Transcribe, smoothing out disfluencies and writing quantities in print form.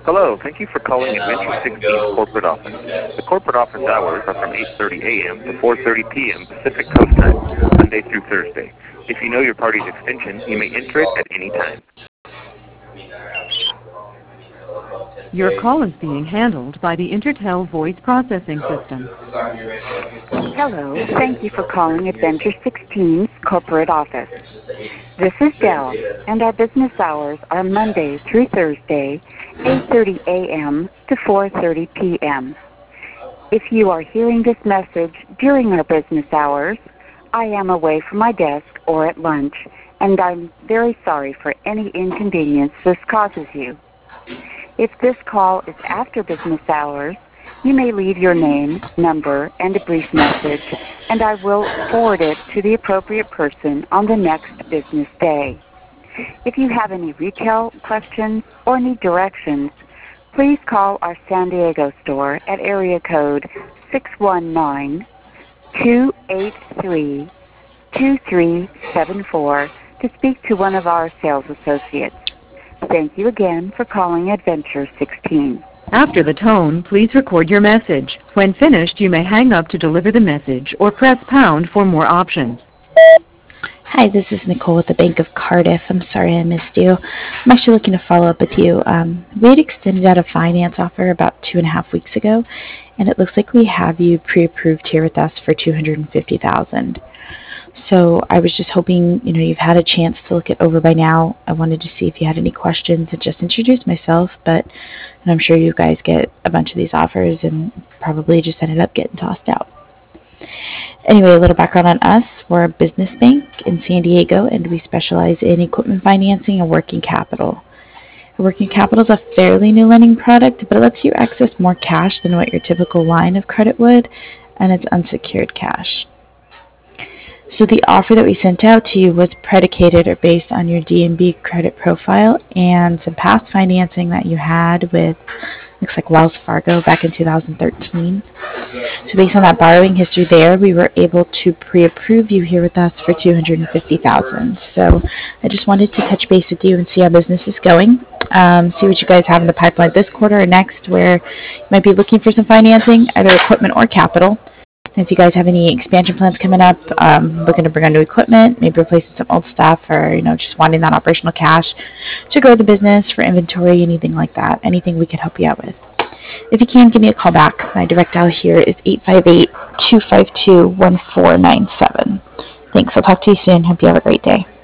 Hello, thank you for calling Adventure 16's corporate office. The corporate office hours are from 8:30 a.m. to 4:30 p.m. Pacific Coast Time, Monday through Thursday. If you know your party's extension, you may enter it at any time. Your call is being handled by the Intertel voice processing system. Hello, thank you for calling Adventure 16's corporate office. This is Dell, and our business hours are Monday through Thursday, 8:30 a.m. to 4:30 p.m. If you are hearing this message during our business hours, I am away from my desk or at lunch, and I'm very sorry for any inconvenience this causes you. If this call is after business hours, you may leave your name, number, and a brief message, and I will forward it to the appropriate person on the next business day. If you have any retail questions or need directions, please call our San Diego store at area code 619-283-2374 to speak to one of our sales associates. Thank you again for calling Adventure 16. After the tone, please record your message. When finished, you may hang up to deliver the message or press pound for more options. Hi, this is Nicole with the Bank of Cardiff. I'm sorry I missed you. I'm actually looking to follow up with you. We had extended out a finance offer about 2.5 weeks ago, and it looks like we have you pre-approved here with us for $250,000. So I was just hoping, you've had a chance to look it over by now. I wanted to see if you had any questions and just introduce myself, and I'm sure you guys get a bunch of these offers and probably just ended up getting tossed out. Anyway, a little background on us. We're a business bank in San Diego, and we specialize in equipment financing and working capital. Working capital is a fairly new lending product, but it lets you access more cash than what your typical line of credit would, and it's unsecured cash. So the offer that we sent out to you was predicated or based on your D&B credit profile and some past financing that you had with, looks like Wells Fargo back in 2013. So based on that borrowing history there, we were able to pre-approve you here with us for $250,000. So I just wanted to touch base with you and see how business is going. See what you guys have in the pipeline this quarter or next where you might be looking for some financing, either equipment or capital. And if you guys have any expansion plans coming up, looking to bring on new equipment, maybe replacing some old stuff, or just wanting that operational cash to grow the business for inventory, anything like that, anything we can help you out with. If you can, give me a call back. My direct dial here is 858-252-1497. Thanks. I'll talk to you soon. Hope you have a great day.